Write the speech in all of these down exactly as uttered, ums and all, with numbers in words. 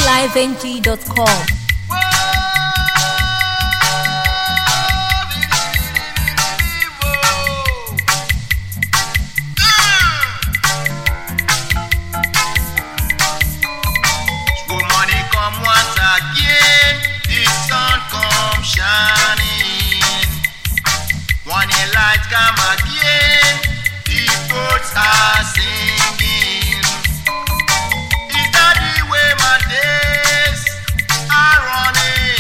highlifeng dot com. When the light come again, the birds are singing. Is that the way my days are running?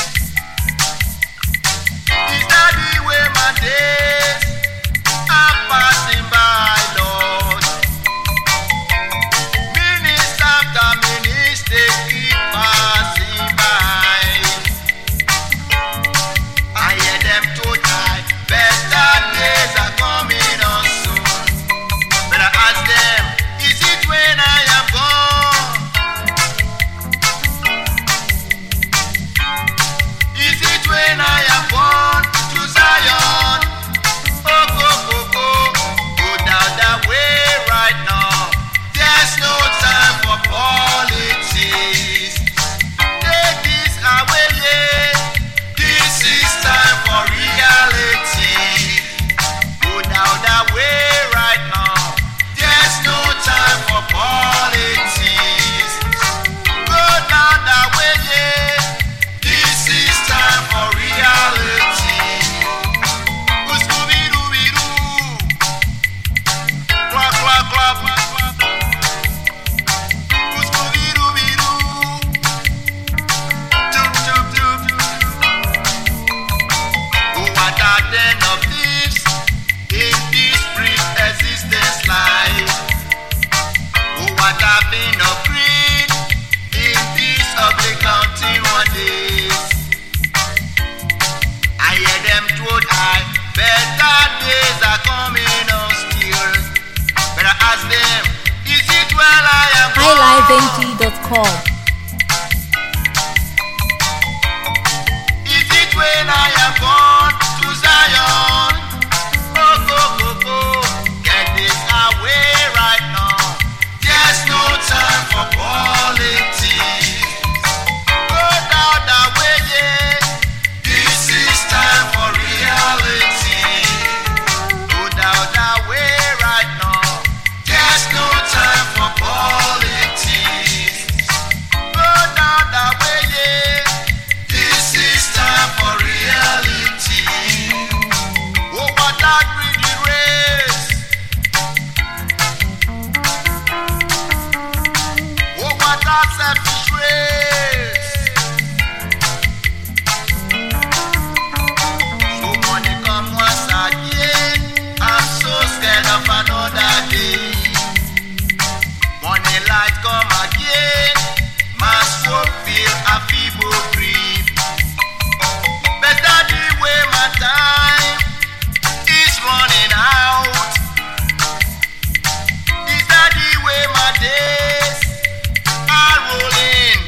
Is that the way my days are passing by, Lord? Minutes after minutes they keep passing by. I hear them to die. Better days are coming on soon. But I ask them, is it when I am gone? Is it when I am gone to Zion? Oh, go, go, go, go down that way right now. There's no time for politics. Take this away, yeah. This is time for reality. Down that way right now. There's no time for politics. Go down that way, yeah. This is time for reality. Scooby-Dooby-Doo. Clap, clap, clap, clap, clap. Scooby-Dooby-Doo. Doop, doop, doop. Who are that den of thieves in this brief existence life? Who are having of greed in this ugly counting one days? I hear them told I better days are coming on still. But I ask them, is it well I am highlifeng dot com. Is it when I am gone to Zion? Oh, go, go, go, get this away right now. There's no time for politics. Go down that way, yeah. This is time for reality. Go down that way right now. There's no time for politics. Go down that way, yeah. This is time for reality. Oh, what that greedy race. Oh, what that selfish race. So money come once again. I'm so scared of another day. Money light come again. My soul feel a feeble grip. Better the way my time is running out. Is that the way my days are rolling?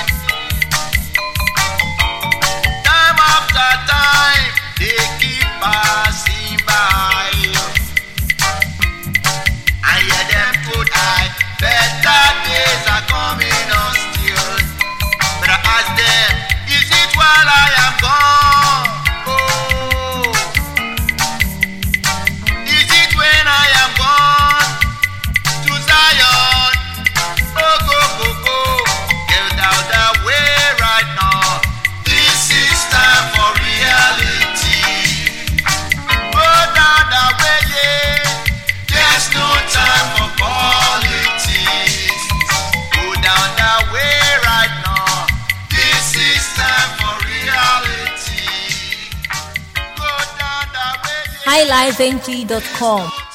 Time after time they keep passing by. I hear them put I better days are coming on still. But I ask them, is it while I am gone? Oh, is it when I am gone to Zion? Oh, go, go, go, get out that way right now. This is time for reality. Go down that way, yeah. There's no time for politics. Go down that way right now. This is time for reality. Go down that way, yeah. highlifeng dot com.